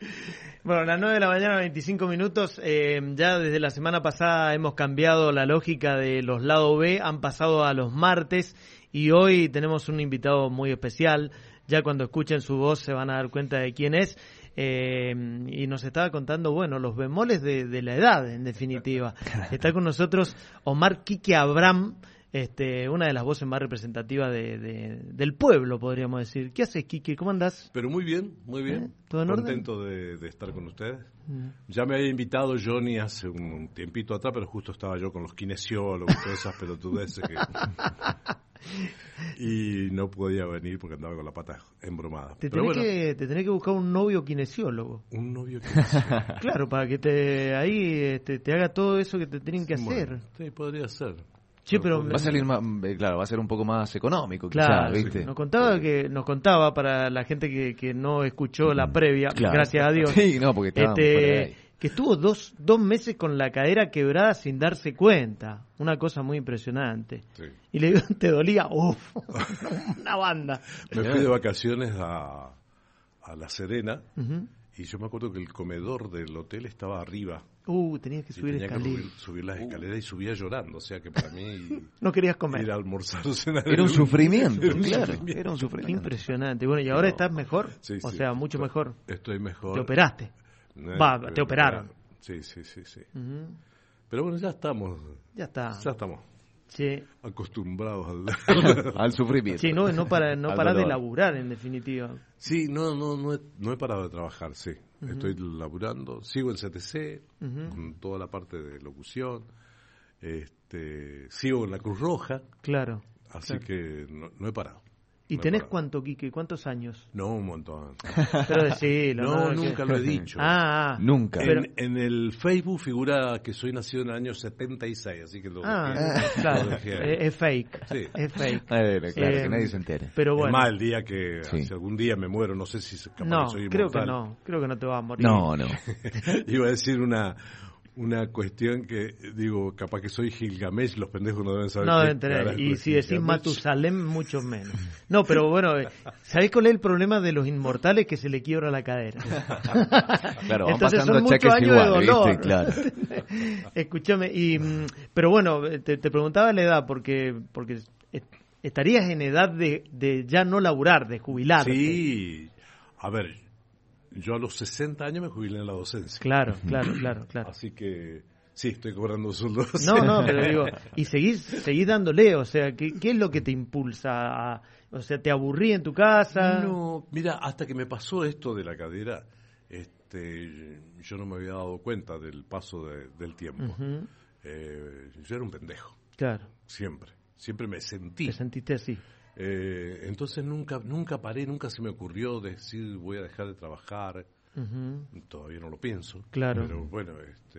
Bueno, las 9 de la mañana, 25 minutos. Ya desde la semana pasada hemos cambiado la lógica de los lado B, han pasado a los martes y hoy tenemos un invitado muy especial. Ya cuando escuchen su voz se van a dar cuenta de quién es. Y nos estaba contando, bueno, los bemoles de la edad, en definitiva. Está con nosotros Omar Quique Abraham, una de las voces más representativas del pueblo, podríamos decir. ¿Qué haces, Quique? ¿Cómo andás? Pero muy bien, muy bien. ¿Todo en Contento orden? de estar con ustedes. Ya me había invitado Johnny hace un tiempito atrás, pero justo estaba yo con los kinesiólogos, todas esas pelotudeces que... y no podía venir porque andaba con la pata embromada. Te tenés que buscar un novio kinesiólogo. Un novio kinesiólogo. Claro, para que te haga todo eso que te tienen que hacer. Bueno, sí, podría ser. Sí, pero va a salir más, claro, va a ser un poco más económico, claro, quizás, ¿viste? Sí. Nos contaba para la gente que no escuchó la previa, claro. Gracias a Dios. Sí, no, porque estábamos fuera de ahí. Que estuvo dos meses con la cadera quebrada sin darse cuenta. Una cosa muy impresionante. Sí. Y le digo, ¿te dolía? Uf, una banda. Me fui de vacaciones a La Serena. Uh-huh. Y yo me acuerdo que el comedor del hotel estaba arriba. Tenías que subir escaleras. Tenía que subir las escaleras y subía llorando. O sea que para mí... No querías comer. Ir a almorzar o cenar. Era un sufrimiento, claro. Era un sufrimiento. Impresionante. Bueno, ¿y ahora estás mejor? Sí, o sea, mucho mejor. Estoy mejor. ¿Te operaste? Te operaron. Sí. Uh-huh. Pero bueno, ya estamos. Ya estamos. Sí. Acostumbrados al sufrimiento. Sí, no para de laburar, en definitiva. Sí, no he parado de trabajar, sí. Uh-huh. Estoy laburando, sigo en CTC, uh-huh, con toda la parte de locución, sigo en la Cruz Roja. Claro. Así que no he parado. ¿Y tenés cuánto, Quique? ¿Cuántos años? No, un montón. Pero decilo. No, nunca lo he dicho. Nunca. En el Facebook figura que soy nacido en el año 76, así que lo claro, es fake. Sí. Es fake. Claro, que nadie se entere. Pero bueno. Es más, el día que si algún día me muero, no sé si capaz soy inmortal. Creo que no te vas a morir. No. Iba a decir una cuestión que, digo, capaz que soy Gilgamesh, los pendejos no deben saber. No deben tener, y si decís Matusalem, mucho menos. No, pero bueno, ¿sabés cuál es el problema de los inmortales? Que se le quiebra la cadera. Claro, van entonces pasando son muchos cheques años igual, de dolor. ¿viste? Claro. Escúchame, pero bueno, te preguntaba la edad, porque estarías en edad de ya no laburar, de jubilarte. Sí, a ver... Yo a los 60 años me jubilé en la docencia. Claro. Así que sí, estoy cobrando sueldos. No, pero digo, y seguís dándole, o sea, ¿qué es lo que te impulsa? O sea, ¿te aburrí en tu casa? No, mira, hasta que me pasó esto de la cadera, yo no me había dado cuenta del paso del tiempo. Uh-huh. Yo era un pendejo. Claro. Siempre me sentí. ¿Te sentiste así? Entonces nunca paré, nunca se me ocurrió decir voy a dejar de trabajar. Uh-huh. Todavía no lo pienso. Claro. Pero bueno,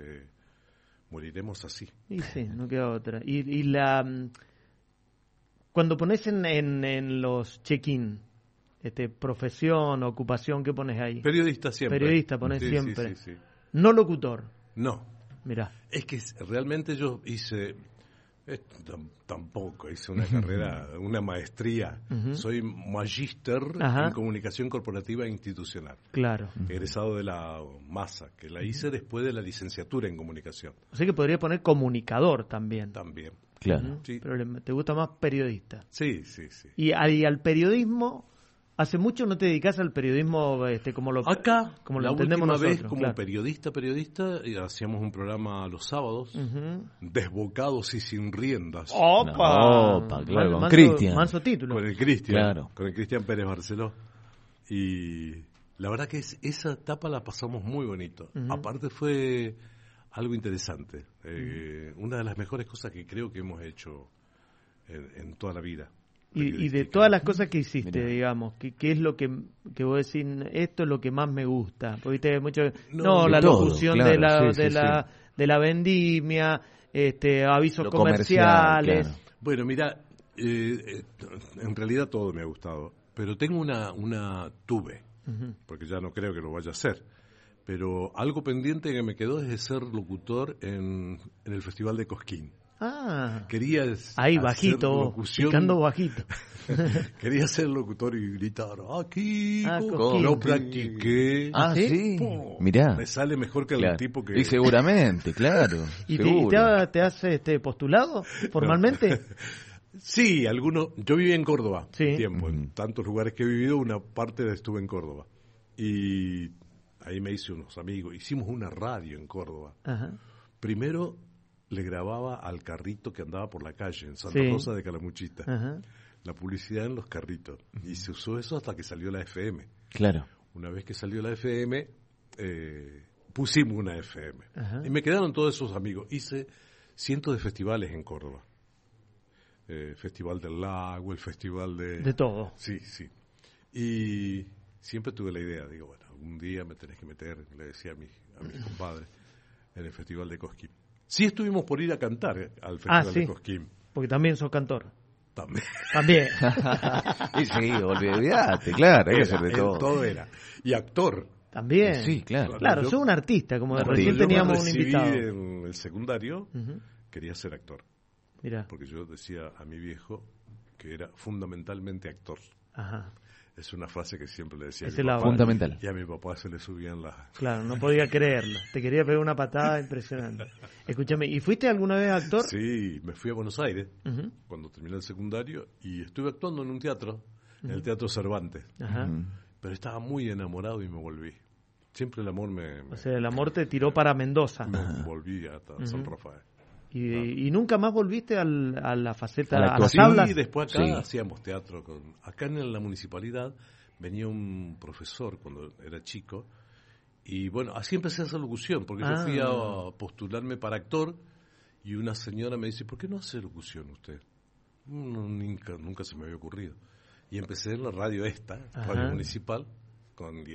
moriremos así. Y sí, no queda otra. Y cuando pones en los check-in, profesión, ocupación, ¿qué pones ahí? Periodista siempre. Periodista pones siempre. Sí. No locutor. No. Mirá. Es que realmente yo hice... tampoco hice una carrera, una maestría. Uh-huh. Soy magíster en comunicación corporativa e institucional. Claro. Egresado de la MASA, que la hice después de la licenciatura en comunicación. O sea que podría poner comunicador también. También. Claro. Uh-huh. Sí. Pero te gusta más periodista. Sí. Y al periodismo, ¿hace mucho no te dedicas al periodismo como lo entendemos nosotros? Vez como periodista, hacíamos un programa los sábados, uh-huh, desbocados y sin riendas. ¡Opa! Claro, con Cristian. Manso título. Con el Cristian, claro. Con el Cristian Pérez Barceló. Y la verdad que esa etapa la pasamos muy bonito. Uh-huh. Aparte fue algo interesante. Una de las mejores cosas que creo que hemos hecho en toda la vida. Y de todas las cosas que hiciste, digamos, ¿qué es lo que vos decís, esto es lo que más me gusta? Porque viste mucho, la locución claro, de la vendimia, avisos lo comerciales. Claro. Bueno, mira, en realidad todo me ha gustado, pero tengo tuve, uh-huh, porque ya no creo que lo vaya a hacer, pero algo pendiente que me quedó es de ser locutor en el Festival de Cosquín. Quería ahí bajito, picando bajito. Quería ser locutor y gritar, aquí, Coquín. lo practiqué. ¿Sí? Mirá. Me sale mejor que el tipo que... Y seguramente, claro. ¿Y te has postulado formalmente? Sí, algunos. Yo viví en Córdoba tiempo. Uh-huh. En tantos lugares que he vivido, una parte estuve en Córdoba. Y ahí me hice unos amigos. Hicimos una radio en Córdoba. Ajá. Primero le grababa al carrito que andaba por la calle en Santa Rosa de Calamuchita. Ajá. La publicidad en los carritos. Y se usó eso hasta que salió la FM. Claro. Una vez que salió la FM, pusimos una FM. Ajá. Y me quedaron todos esos amigos. Hice cientos de festivales en Córdoba. Festival del Lago, el festival de... De todo. Sí, sí. Y siempre tuve la idea, digo, bueno, algún día me tenés que meter, le decía a mis compadres, en el festival de Cosquín. Sí estuvimos por ir a cantar al festival de Cosquín. Porque también sos cantor. También. Y sí, olvídate, claro, hay que hacer de todo. Todo era. Y actor. También. Sí, claro. Claro, sos un artista, como recién teníamos un invitado. En el secundario, quería ser actor. Mirá. Porque yo decía a mi viejo que era fundamentalmente actor. Ajá. Es una frase que siempre le decía es a mi papá. Fundamental. Y a mi papá se le subían las... Claro, no podía creerlo. Te quería pegar una patada impresionante. Escúchame, ¿y fuiste alguna vez actor? Sí, me fui a Buenos Aires cuando terminé el secundario y estuve actuando en un teatro, en el Teatro Cervantes. Ajá. Pero estaba muy enamorado y me volví. Siempre el amor O sea, el amor te tiró para Mendoza. Me volví hasta San Rafael. ¿Y nunca más volviste a la faceta, a las tablas? Sí, después acá hacíamos teatro. Acá en la municipalidad venía un profesor cuando era chico y bueno, así empecé a hacer locución, porque yo fui a postularme para actor y una señora me dice, ¿por qué no hace locución usted? Nunca se me había ocurrido. Y empecé en la radio radio municipal, con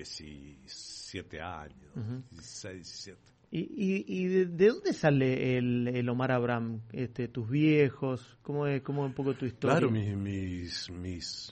17 años, 16, 17. ¿Y de dónde sale el Omar Abraham? ¿Tus viejos? ¿Cómo es un poco tu historia? Claro, mis...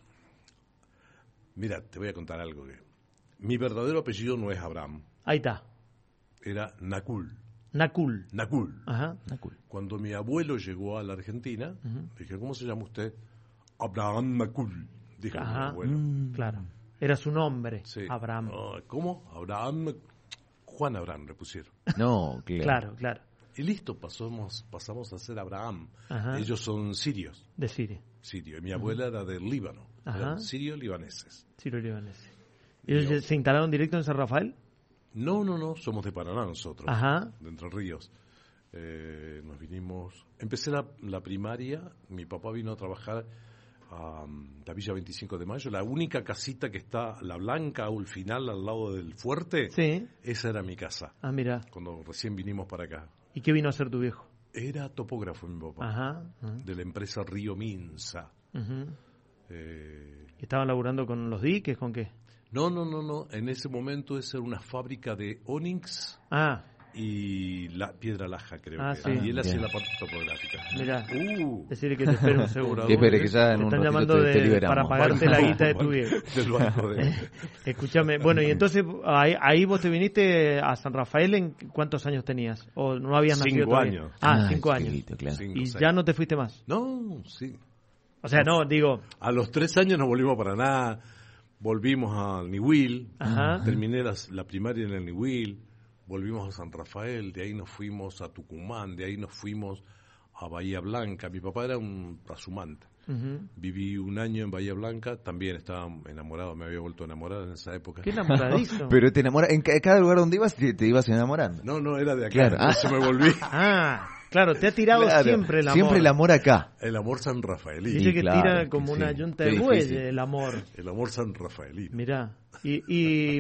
Mira, te voy a contar algo. Mi verdadero apellido no es Abraham. Ahí está. Era Nakul. Nakul. Ajá. Nakul. Cuando mi abuelo llegó a la Argentina, dije, ¿cómo se llama usted? Abraham Nakul, dijo mi abuelo. Claro. Era su nombre, sí. Abraham. ¿Cómo? Abraham... Juan Abraham le pusieron. No, claro. Y listo, pasamos a ser Abraham. Ajá. Ellos son sirios. De Siria. Sirio. Y mi abuela era del Líbano. Eran sirio-libaneses. Sirio-libaneses. ¿Y ellos se instalaron directo en San Rafael? No, somos de Paraná nosotros. Ajá. De Entre Ríos. Nos vinimos... Empecé la primaria, mi papá vino a trabajar a la Villa 25 de Mayo, la única casita que está, la blanca al final, al lado del fuerte, esa era mi casa. Ah, mira. Cuando recién vinimos para acá. ¿Y qué vino a hacer tu viejo? Era topógrafo mi papá, de la empresa Río Minsa. ¿Estaban laburando con los diques, con qué? No, en ese momento esa era una fábrica de Onyx. Y la piedra laja, creo que sí. era. Y él hacía la parte topográfica. Mirá, decirle que te espere un segundo. Espere que ya en un están ratito llamando te liberamos. para pagarte la guita de tu viejo. Del banco Escúchame, bueno, y entonces ahí vos te viniste a San Rafael, ¿en cuántos años tenías? ¿O no habías nacido 5 todavía? años. 5 años. Claro. 5, ¿Y 6. ya no te fuiste más? No, sí. O sea, no, digo... A los 3 años nos volvimos para nada, volvimos al Niwil, terminé la primaria en el Niwil, volvimos a San Rafael, de ahí nos fuimos a Tucumán, de ahí nos fuimos a Bahía Blanca. Mi papá era un trashumante. Viví un año en Bahía Blanca, también estaba enamorado, me había vuelto a enamorar en esa época. Qué enamoradizo. Pero te enamoras, en cada lugar donde ibas te ibas enamorando. No, era de acá, entonces me volví. Claro, te ha tirado siempre el amor. Siempre el amor acá. El amor San Rafaelino. Dice que tira como una yunta de bueyes el amor. El amor San Rafaelino. Mirá, y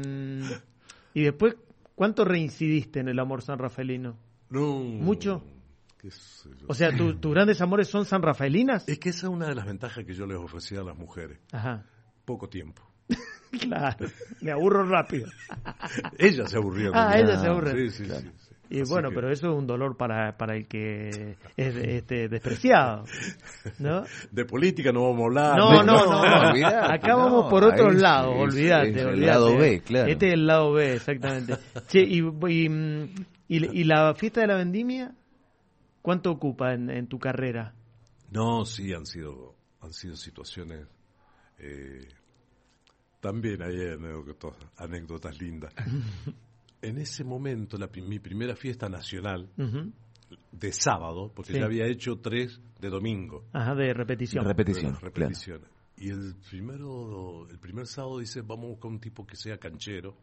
después, ¿cuánto reincidiste en el amor sanrafaelino? No. ¿Mucho? O sea, ¿tus grandes amores son sanrafaelinas? Es que esa es una de las ventajas que yo les ofrecía a las mujeres. Poco tiempo. Claro, me aburro rápido. Ella se aburría. Ella se aburre. Sí. Y así bueno, pero eso es un dolor para el que es despreciado, ¿no? De política no vamos a hablar. No. Acá vamos por otros lados, olvídate. El lado B, claro. Este es el lado B, exactamente. Che, ¿y la fiesta de la vendimia? ¿Cuánto ocupa en tu carrera? No, sí, han sido situaciones. También hay anécdotas lindas. En ese momento, mi primera fiesta nacional de sábado, porque ya había hecho 3 de domingo. Ajá, de repetición. Repetición. Claro. Y el primer sábado dice, vamos a buscar un tipo que sea canchero,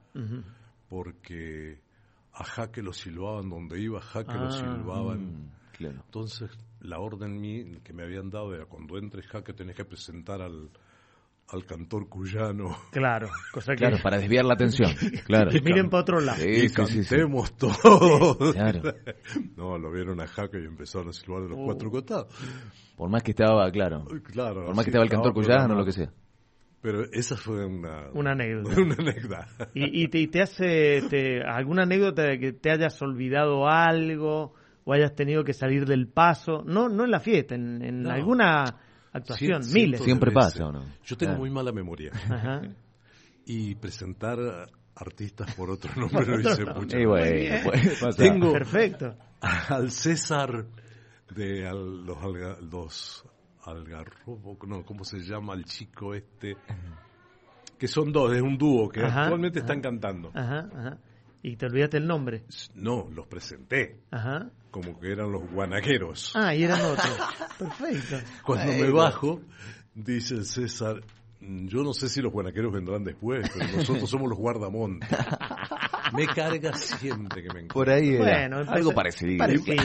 porque a Jaque lo silbaban donde iba, Jaque lo silbaban. Claro. Entonces, la orden que me habían dado era, cuando entres Jaque tenés que presentar al cantor cuyano. Claro, cosa que... Claro, para desviar la atención. Claro. Que miren para otro lado. Y cantemos todos. Claro. No, lo vieron a Jaque y empezaron a silbar de los 4 costados. Por más que estaba, claro. Por más que estaba el cantor cuyano o lo que sea. Pero esa fue una anécdota. Una anécdota. ¿Y te hace alguna anécdota de que te hayas olvidado algo o hayas tenido que salir del paso? No en la fiesta, en alguna actuación, miles. Siempre pasa, ¿o no? Yo tengo muy mala memoria. Ajá. Y presentar artistas por otro nombre lo hice mucho. Y bueno, pues, tengo Perfecto. al César de los Algarrobo, no, ¿cómo se llama el chico este? Que son 2, es un dúo que actualmente están cantando. Ajá. ¿Y te olvidaste el nombre? No, los presenté. Ajá. Como que eran los guanaqueros. Y eran otros. Perfecto. Cuando me bajo, dice el César, yo no sé si los guanaqueros vendrán después, pero nosotros somos los guardamontes. Me carga siempre que me encuentro. Por ahí era bueno, algo parecido.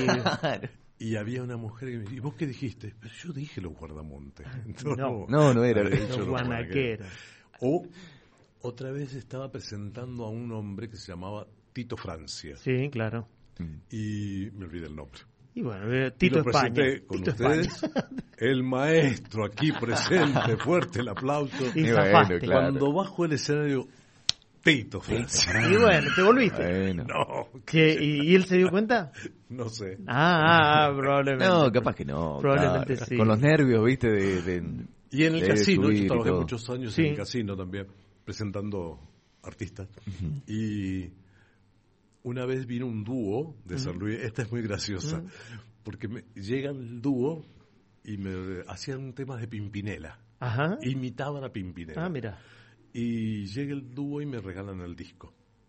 Y había una mujer que me dijo, ¿y vos qué dijiste? Pero yo dije los guardamontes. No era. Los guanaqueros. O otra vez estaba presentando a un hombre que se llamaba Tito Francia. Sí, claro. Y me olvidé el nombre. Y bueno, Tito España. Con ustedes, el maestro aquí presente, fuerte el aplauso. Y zafaste. Claro. Cuando bajo el escenario, Tito Francia. Y bueno, te volviste. Bueno. No. ¿Y él se dio cuenta? No sé. Probablemente. No, capaz que no. Probablemente sí. Con los nervios, ¿viste? Y en el casino, yo trabajé todo. muchos años en el casino también, presentando artistas. Y una vez vino un dúo de San Luis, esta es muy graciosa, porque llega el dúo y me hacían temas de Pimpinela. Ajá. Imitaban a Pimpinela. Mira. Y llega el dúo y me regalan el disco.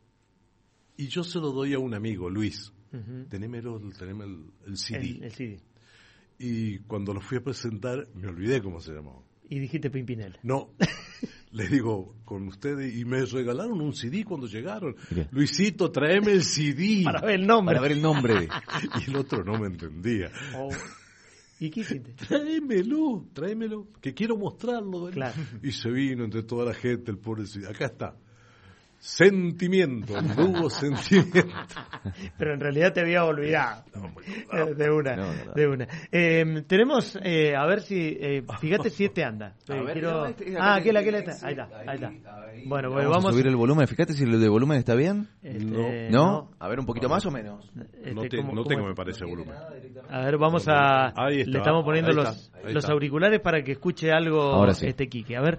Y yo se lo doy a un amigo, Luis. Teneme el CD. El CD. Y cuando lo fui a presentar, me olvidé cómo se llamaba. Y dijiste Pimpinela. No, les digo, con ustedes, y me regalaron un CD cuando llegaron. Bien. Luisito, tráeme el CD. Para ver el nombre. Para ver el nombre. Y el otro no me entendía. ¿Y qué hiciste? Tráemelo, que quiero mostrarlo. Claro. Y se vino entre toda la gente, el pobre CD. Acá está. Sentimiento, el dúo Sentimiento. Pero en realidad te había olvidado. De una. Tenemos, a ver si, fíjate si este anda. Aquel está. Ahí está. Bueno, pues vamos a subir el volumen. Fíjate si el de volumen está bien. No. A ver, un poquito más o menos. No tengo, me parece, volumen. A ver, vamos a... Ahí está. Le estamos poniendo Ahí los está. auriculares para que escuche algo Ahora sí. Quique. A ver.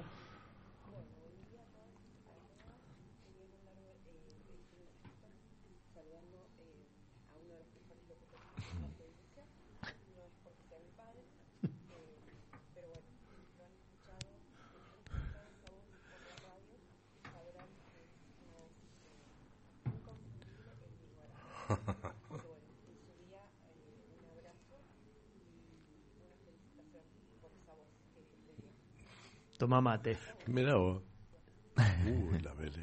Toma mate. Mirá vos. La Belén.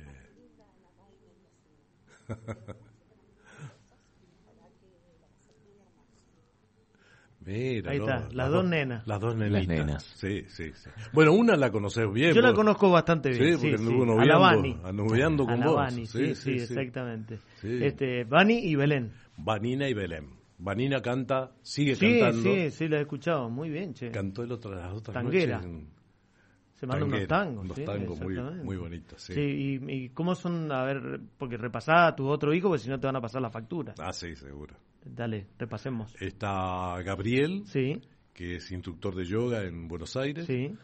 Mira, ahí está, las dos nenas. Las dos nenitas. Las nenas. Sí. Bueno, una la conoces bien. Yo la conozco bastante bien. Sí, porque anduvo noviando con vos. Bani, sí, exactamente. Sí. Bani y Belén. Vanina y Belén. Vanina canta, sigue cantando. Sí, la he escuchado. Muy bien, che. Cantó las otras Tanguera. noches. Se mandan unos tangos. Unos tangos muy bonitos, sí. Sí, y cómo son, a ver, porque repasá a tu otro hijo, porque si no te van a pasar la factura. Sí, seguro. Dale, repasemos. Está Gabriel, sí, que es instructor de yoga en Buenos Aires. Sí.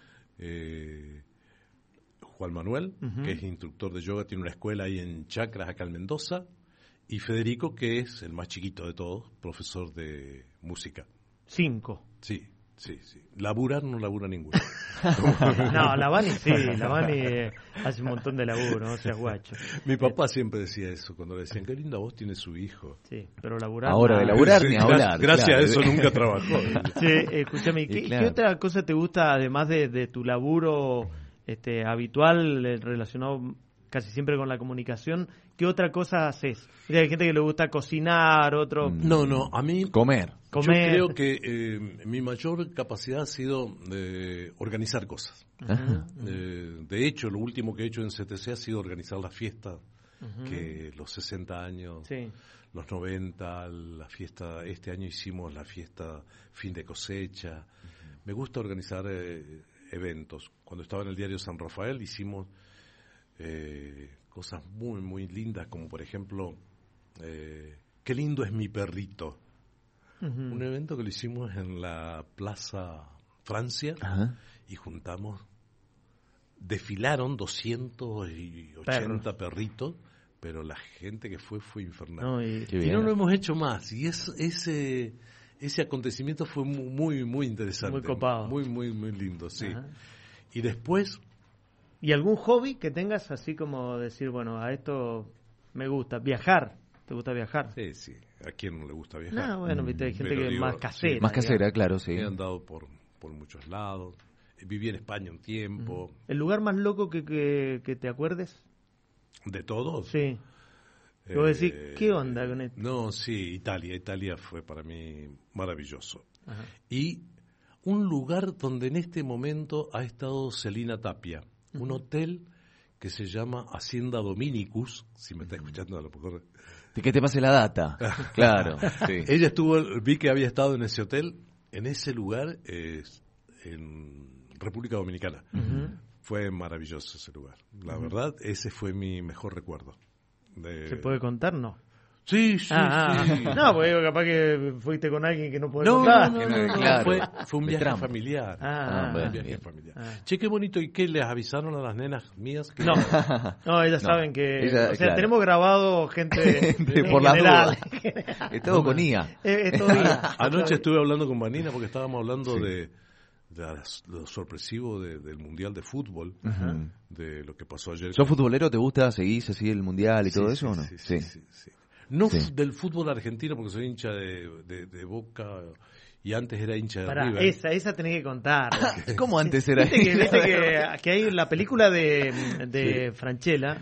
Juan Manuel, que es instructor de yoga, tiene una escuela ahí en Chacras, acá en Mendoza. Y Federico, que es el más chiquito de todos, profesor de música. 5. Sí. Laburar no labura ninguno. No, la Bani sí, la Bani hace un montón de laburo, no seas guacho. Mi papá siempre decía eso, cuando le decían, qué linda voz tiene su hijo. Sí, pero laburar... Ahora, de laburar ni hablar. Gracias claro. a eso nunca trabajó. Sí, escúchame, ¿qué otra cosa te gusta, además de tu laburo habitual, relacionado casi siempre con la comunicación? ¿Qué otra cosa haces? Mira, hay gente que le gusta cocinar, otro... No, a mí... Comer. Yo creo que mi mayor capacidad ha sido organizar cosas. De hecho, lo último que he hecho en CTC ha sido organizar la fiesta, que los 60 años, los 90, la fiesta, este año hicimos la fiesta fin de cosecha. Me gusta organizar eventos. Cuando estaba en el diario San Rafael hicimos cosas muy, muy lindas, como por ejemplo, qué lindo es mi perrito. Un evento que lo hicimos en la Plaza Francia y juntamos, desfilaron 280 perritos, pero la gente que fue infernal. No, y no lo hemos hecho más. Y ese acontecimiento fue muy, muy interesante. Muy copado. Muy, muy, muy lindo, sí. Y después... ¿Y algún hobby que tengas así como decir, bueno, a esto me gusta? ¿Viajar? ¿Te gusta viajar? Sí. ¿A quién no le gusta viajar? No, bueno, viste, hay gente que es más casera. Sí, más casera, claro, sí. He andado por muchos lados. Viví en España un tiempo. ¿El lugar más loco que te acuerdes? ¿De todos? Sí. Vos decís, ¿qué onda con esto? No, sí, Italia. Italia fue para mí maravilloso. Ajá. Y un lugar donde en este momento ha estado Celina Tapia. Un hotel que se llama Hacienda Dominicus, si me está escuchando a lo mejor. Que te pase la data, claro. Sí. Ella vi que había estado en ese hotel, en ese lugar, en República Dominicana. Fue maravilloso ese lugar. La verdad, ese fue mi mejor recuerdo. ¿Se puede contar? No. Sí, sí. No, porque capaz que fuiste con alguien que no podés No, contar. Claro. Fue un viaje familiar. bueno, un viaje bien. familiar. Che, qué bonito. ¿Y qué les avisaron a las nenas mías? Que No, ellas saben que... Ella, o sea, claro. tenemos grabado gente por las general. dudas. Es todo con IA. Es todo IA. Anoche estuve hablando con Vanina porque estábamos hablando de lo sorpresivo del Mundial de Fútbol, de lo que pasó ayer. ¿Sos futbolero? ¿Te gusta? ¿Seguís así el Mundial y todo eso o no? Sí. No del fútbol argentino porque soy hincha de Boca y antes era hincha de River. Esa tenés que contar. ¿Cómo antes era? Viste que hay la película de Francella,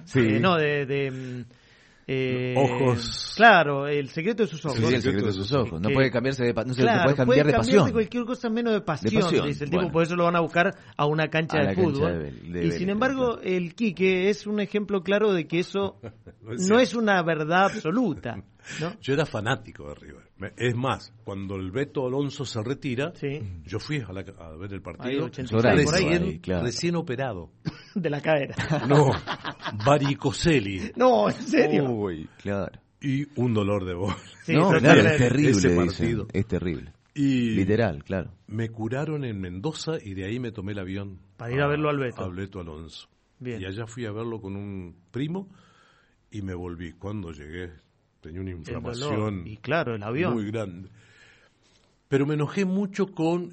Ojos. Claro, El secreto de sus ojos. Sí, El secreto de sus ojos. No puede cambiarse de no se claro, puede cambiar de pasión. De cualquier cosa menos de pasión. Dice el tipo, bueno. por eso lo van a buscar a una cancha de fútbol. Y sin embargo, el Quique es un ejemplo claro de que eso no es una verdad absoluta, ¿no? Yo era fanático de River. Es más, cuando el Beto Alonso se retira, yo fui a ver el partido. 86, recién operado. De la cadera. No, varicoceli. No, en serio. Uy, claro. Y un dolor de voz. Sí, no, claro, es ese terrible, partido. dicen. Es terrible. Y literal, claro. Me curaron en Mendoza y de ahí me tomé el avión. Para ir a verlo al Beto. A Beto Alonso. Bien. Y allá fui a verlo con un primo y me volví. Cuando llegué tenía una inflamación y claro, el avión. muy grande. Pero me enojé mucho con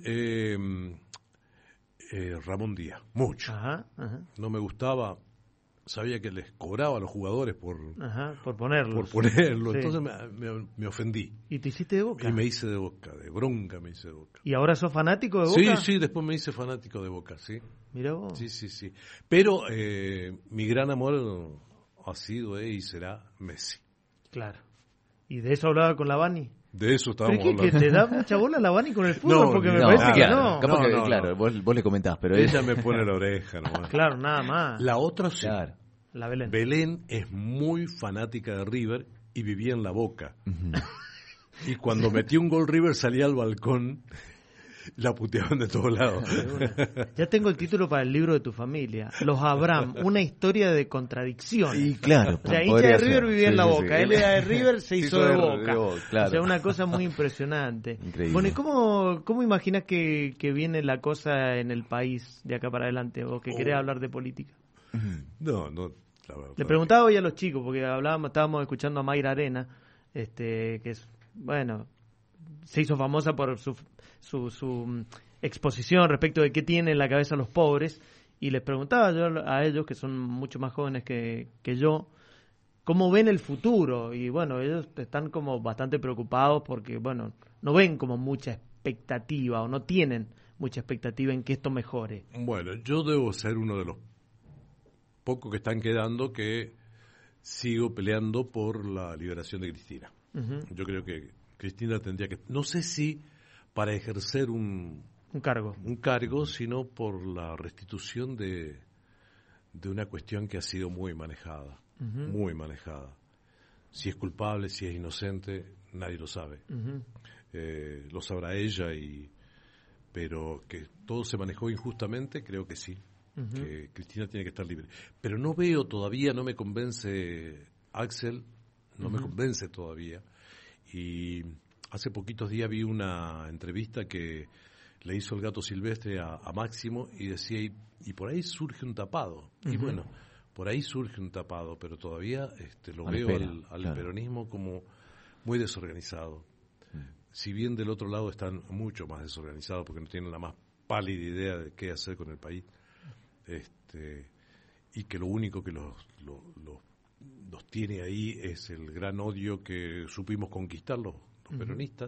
Ramón Díaz, mucho. Ajá. No me gustaba, sabía que les cobraba a los jugadores por ponerlo. Sí. Entonces me ofendí. ¿Y te hiciste de Boca? Y me hice de Boca, de bronca me hice de Boca. ¿Y ahora sos fanático de Boca? Sí, después me hice fanático de Boca, sí. Mirá vos. Sí. Pero mi gran amor ha sido y será Messi. Claro. ¿Y de eso hablaba con la Bani? De eso estábamos hablando. ¿Pero qué, que te da mucha bola la Bani con el fútbol? No, porque me parece que no. Capaz que, claro, vos le comentás, pero ella me pone la oreja nomás. Claro, nada más. La otra sí. Claro. La Belén. Belén es muy fanática de River y vivía en La Boca. Y cuando metí un gol River salía al balcón, la puteaban de todos lados. Ya tengo el título para el libro de tu familia. Los Abraham, una historia de contradicciones. Y claro, o sea, hincha de River vivía en La Boca. Él era de River, se hizo de Boca. Claro. O sea, una cosa muy impresionante. Increíble. Bueno, ¿y cómo imaginas que viene la cosa en el país de acá para adelante? ¿O que querés hablar de política? No. Le preguntaba hoy a los chicos, porque estábamos escuchando a Mayra Arena, que es, bueno, se hizo famosa por su exposición respecto de qué tienen en la cabeza los pobres, y les preguntaba yo a ellos, que son mucho más jóvenes que yo, cómo ven el futuro. Y bueno, ellos están como bastante preocupados porque, bueno, no ven como mucha expectativa o no tienen mucha expectativa en que esto mejore. Bueno, yo debo ser uno de los pocos que están quedando que sigo peleando por la liberación de Cristina. Uh-huh. Yo creo que Cristina tendría que, no sé si para ejercer un cargo, sino por la restitución de una cuestión que ha sido muy manejada. Uh-huh. Muy manejada. Si es culpable, si es inocente, nadie lo sabe. Uh-huh. Lo sabrá ella, pero que todo se manejó injustamente, creo que sí. Uh-huh. Que Cristina tiene que estar libre. Pero no veo todavía, no me convence Axel, no me convence todavía. Y hace poquitos días vi una entrevista que le hizo el Gato Silvestre a Máximo y decía, y por ahí surge un tapado. Uh-huh. Y bueno, por ahí surge un tapado, pero todavía lo veo al peronismo como muy desorganizado. Si bien del otro lado están mucho más desorganizados porque no tienen la más pálida idea de qué hacer con el país, y que lo único que los tiene ahí es el gran odio que supimos conquistar los peronistas,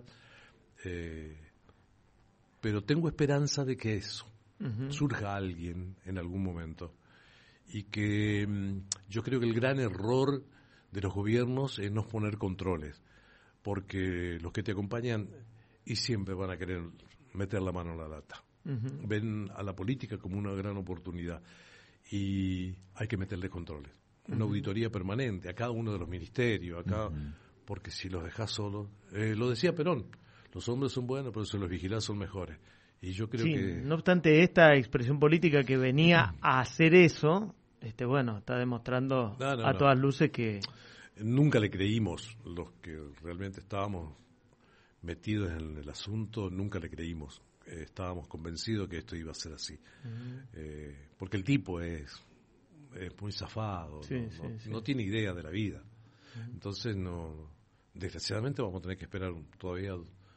pero tengo esperanza de que eso surja alguien en algún momento. Y que yo creo que el gran error de los gobiernos es no poner controles, porque los que te acompañan y siempre van a querer meter la mano en la lata. Uh-huh. Ven a la política como una gran oportunidad y hay que meterle controles. Una auditoría permanente a cada uno de los ministerios, porque si los dejas solos, lo decía Perón, los hombres son buenos, pero si los vigilas son mejores. Y yo creo que... No obstante, esta expresión política que venía a hacer eso, bueno, está demostrando todas luces que... Nunca le creímos, los que realmente estábamos metidos en el asunto, nunca le creímos. Estábamos convencidos que esto iba a ser así. Uh-huh. Porque el tipo es muy zafado, no tiene idea de la vida. Uh-huh. Entonces, desgraciadamente vamos a tener que esperar todavía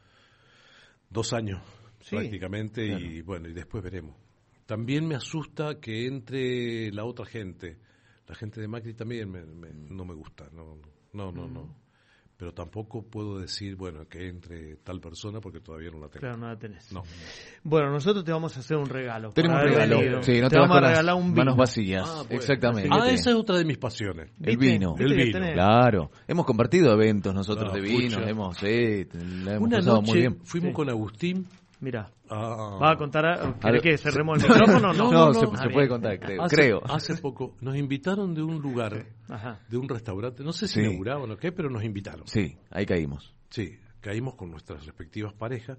2 años prácticamente, claro. Y bueno, y después veremos. También me asusta que entre la otra gente, la gente de Macri también no me gusta, no. Pero tampoco puedo decir, bueno, que entre tal persona porque todavía no la tengo. Claro, no la tenés. No. Bueno, nosotros te vamos a hacer un regalo. Tenemos un regalo. Sí, no te vamos a regalar un vino. Manos vacías. Exactamente. Esa es otra de mis pasiones. El vino. El vino. Claro. Hemos compartido eventos nosotros de vinos. La hemos pasado muy bien. Fuimos con Agustín. Mira, ¿va a contar? ¿Querés que cerremos el micrófono? No, se puede contar, creo. Hace poco nos invitaron de un lugar, de un restaurante, no sé si inauguraban o qué, pero nos invitaron. Sí, ahí caímos. Sí, caímos con nuestras respectivas parejas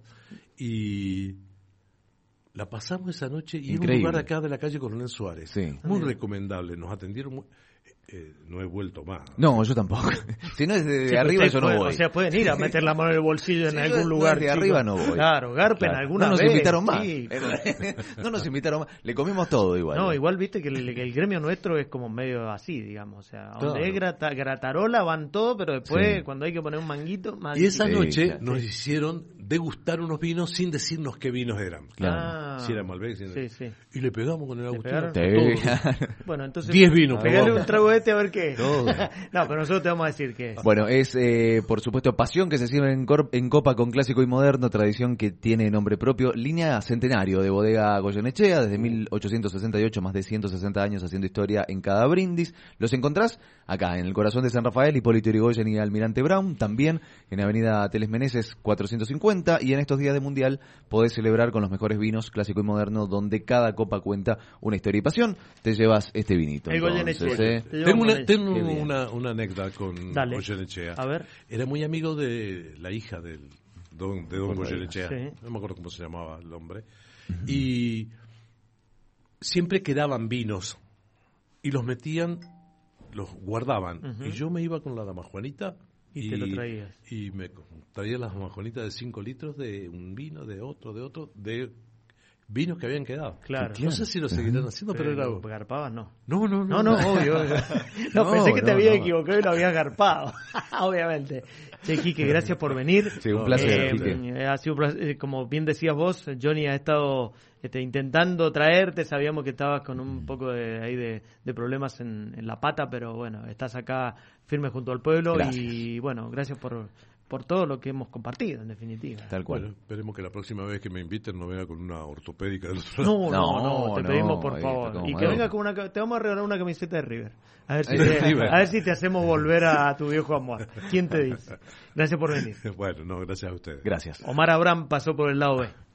y la pasamos esa noche y en un lugar acá de la calle Coronel Suárez. Sí. Muy recomendable, nos atendieron muy... no he vuelto más. No, yo tampoco. Si no es de arriba, yo no voy. O sea, pueden ir a meter la mano en el bolsillo en algún lugar. De arriba no voy. Claro, garpen alguna vez. No nos invitaron más. Sí. No nos invitaron más. Le comimos todo igual. No, igual viste que el gremio nuestro es como medio así, digamos. O sea, donde es gratarola van todo, pero después cuando hay que poner un manguito... Y esa noche nos hicieron degustar unos vinos sin decirnos qué vinos eran. Claro. Si eran Malbec. Y le pegamos con el Agustín. Bueno, entonces... 10 vinos. Pegale un trago a ver qué es. No, pero nosotros te vamos a decir qué es. Bueno, es por supuesto pasión que se sirve en copa con clásico y moderno, tradición que tiene nombre propio, línea centenario de bodega Goyenechea, desde 1868, más de 160 años haciendo historia en cada brindis. Los encontrás acá en el corazón de San Rafael, Hipólito Yrigoyen y Almirante Brown, también en Avenida Teles Meneses 450, y en estos días de Mundial podés celebrar con los mejores vinos clásico y moderno, donde cada copa cuenta una historia y pasión. Te llevas este vinito. El Goyenechea. Tengo una anécdota con Goyenechea. A ver. Era muy amigo de la hija de don Goyenechea. Sí. No me acuerdo cómo se llamaba el hombre. Uh-huh. Y siempre quedaban vinos y los metían, los guardaban. Uh-huh. Y yo me iba con la dama Juanita y te lo traías. Y me traía las dama Juanitas de 5 litros de un vino, de otro, de vinos que habían quedado. Claro. No sé si lo seguirán haciendo, pero era... ¿Garpabas? No. No, obvio. No, pensé que te había equivocado y lo habías garpado. Obviamente. Che, Quique, gracias por venir. Sí, un placer, Quique. Ha sido, como bien decías vos, Johnny ha estado intentando traerte. Sabíamos que estabas con un poco de problemas en la pata, pero bueno, estás acá firme junto al pueblo. Gracias. Y bueno, gracias por todo lo que hemos compartido, en definitiva. Tal cual. Bueno, esperemos que la próxima vez que me inviten no venga con una ortopédica del otro lado. No, te pedimos por favor. Y que venga con te vamos a regalar una camiseta de River. A ver si te hacemos volver a tu viejo amor. ¿Quién te dice? Gracias por venir. Bueno, gracias a ustedes. Gracias. Omar Abraham pasó por el lado B.